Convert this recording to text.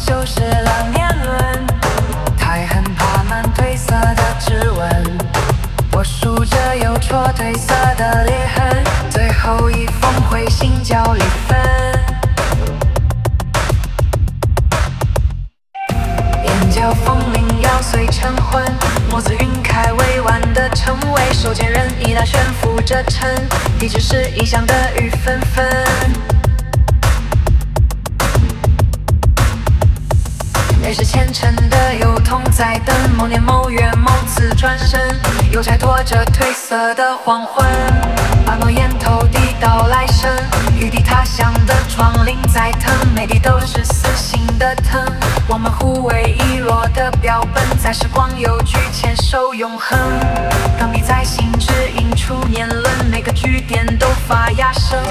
修饰了年轮，太很爬满褪色的指纹，我数着又戳褪色的裂痕，最后一封回信叫离分。眼角风铃摇碎成魂，墨子晕开委婉的称谓，手间任意那悬浮着尘，地址是异乡的雨纷纷。也是虔诚的幼童在等某年某月某次转身，邮差拖着褪色的黄昏，把诺言投递到来生。余地他乡的窗棂在疼，每地都是死心的疼。我们互为遗落的标本，在时光邮局牵手永恒。钢笔在心指印出年轮，每个句点都发哑声。